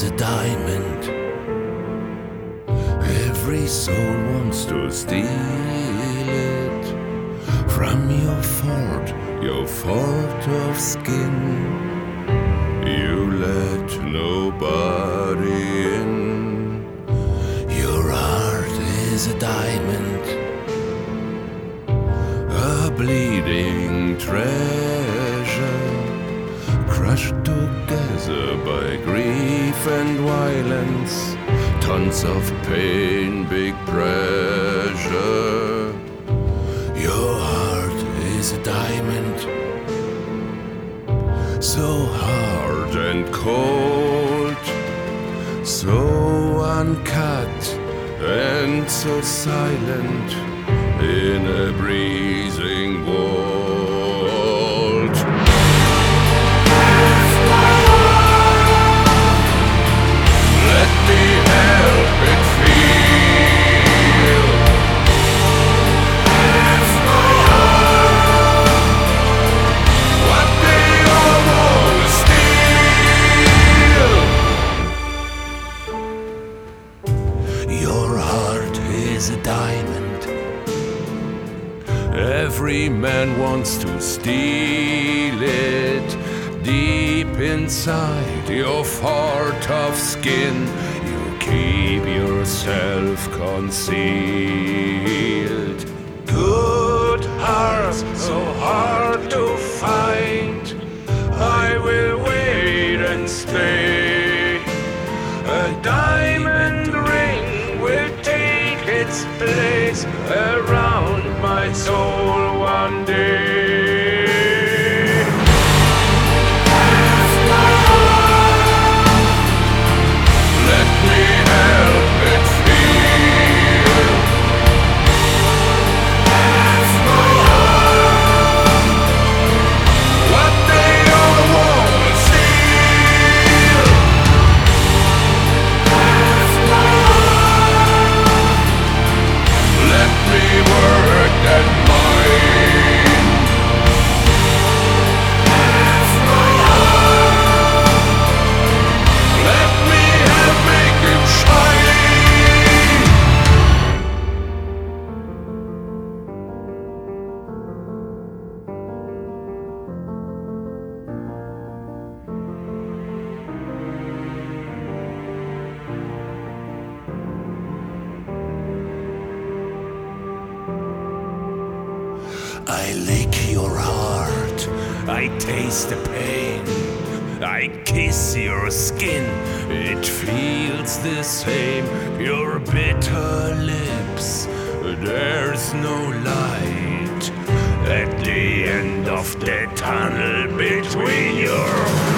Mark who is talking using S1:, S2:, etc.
S1: is a diamond. Every soul wants to steal it from your fort of skin. You let nobody in. Your heart is a diamond, a bleeding treasure, crushed together by grief and violence. Tons of pain, big pressure. Your heart is a diamond, so hard and cold, so uncut and so silent in a breathing world. Let me help it feel. Half my heart, what they almost steal. Your heart is a diamond. Every man wants to steal it. Deep inside your heart of skin, you keep yourself concealed. Good hearts, so hard to find. I will wait and stay. A diamond ring will take its place around my soul one day. I lick your heart, I taste the pain, I kiss your skin, it feels the same. Your bitter lips, there's no light at the end of the tunnel between your